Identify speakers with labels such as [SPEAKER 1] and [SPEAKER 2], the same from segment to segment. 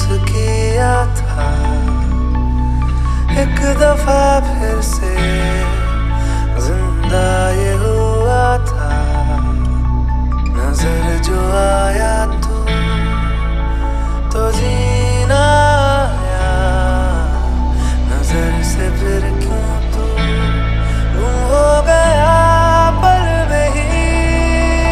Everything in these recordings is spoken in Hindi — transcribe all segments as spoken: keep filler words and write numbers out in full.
[SPEAKER 1] किया था एक दफा फिर से जिंदा ये हुआ था। नजर जो आया तू तो जीना आया, नजर से फिर क्यों तू गुम हो गया पल में ही।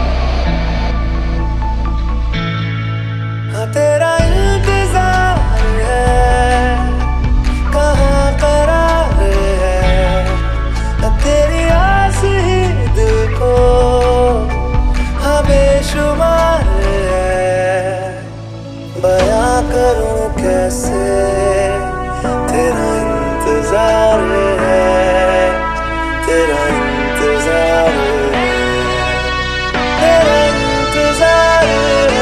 [SPEAKER 1] हाँ तेरा इंतजार है, कहाँ करार है, तेरी आस ही दिल को हाँ बेशुमार है। बयां करूं कैसे तेरा इंतजार है, तेरा इंतजार है, तेरा इंतजार है।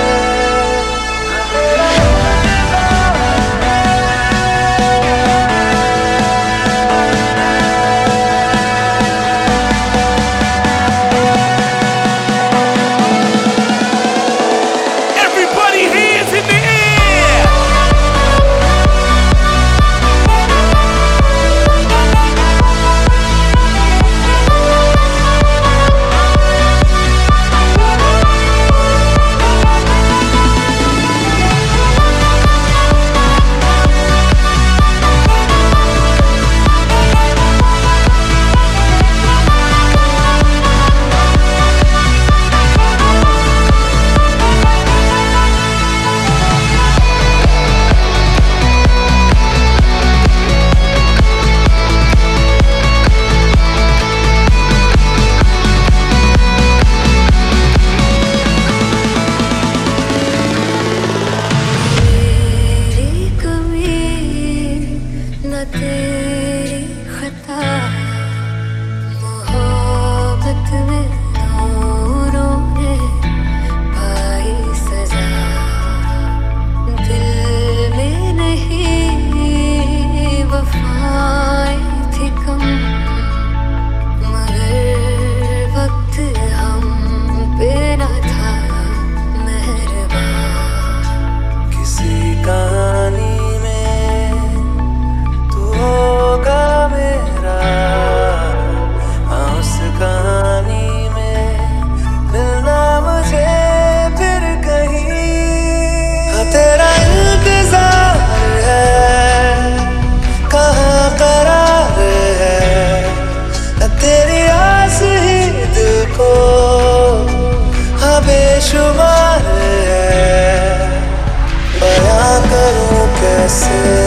[SPEAKER 1] तेरी खता मोहब्बत में नूरों ने पाई सजा। दिल में नहीं वफाएं थी कम, मगर वक्त हम पे न था मेहरबान। किसी कहानी कहानी में मिलना मुझे फिर कहीं। हाँ तेरा इंतजार है, कहाँ करार है, तेरी आस ही दिल को हाँ बेशुमार है। बयां करूं कैसे